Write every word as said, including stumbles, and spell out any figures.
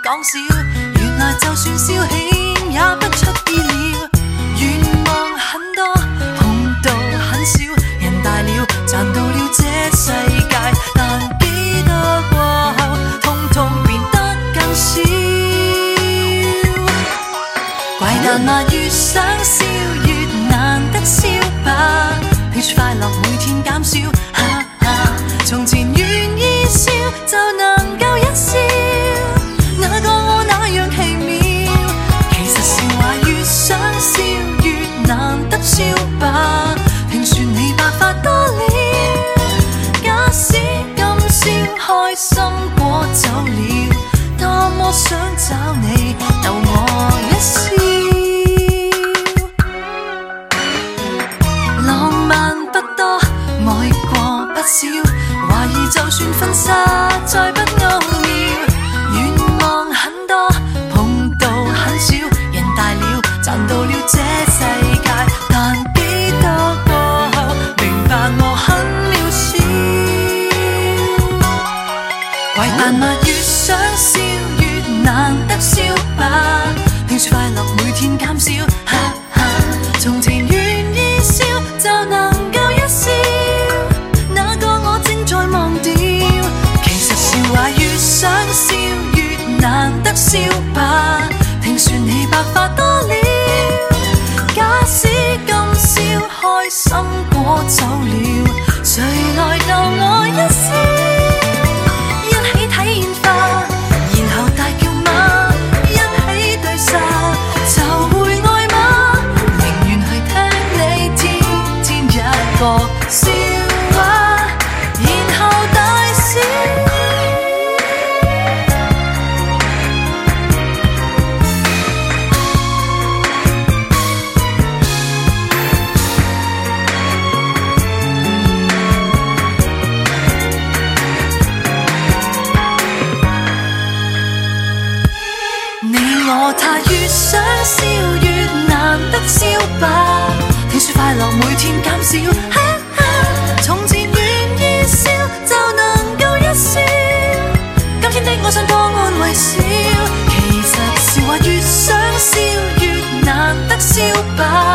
講笑，原來就算消遣也不出意料。願望很多，碰到很少，人大了賺到了這世界，但幾多過後，通通變得更少。怪誕嘛，越想笑越難得笑吧，拼出快樂每天減少，哈哈。從前願意笑就能夠一笑，那個我那樣奇妙。其實笑話越想笑越難得笑吧，聽說你白髮多了，假使今宵開心果走了，多麼想找你逗我一笑。浪漫不多，愛過不少，懷疑就算婚紗再不奧妙，願望很多，碰到很少，人大了賺到了這世界，但幾多過後明白我很渺小。怪誕嘛，越想笑越難得笑吧，聽說快樂每天減少，哈哈。從前願意笑就能夠一笑，那個我正在忘掉。其實笑話越想笑越難得笑吧，聽說你白髮多了，假使今宵開心果走了，誰來逗我一笑？一起睇煙花，然後大叫媽，一起對殺就會愛嗎？寧願去聽你天天一個笑話，然後大笑。你我他越想笑越難得笑吧，聽說快樂每天減少，哈哈。從前願意笑就能夠一笑，今天的我想多安慰少。其實笑話越想笑越難得笑吧，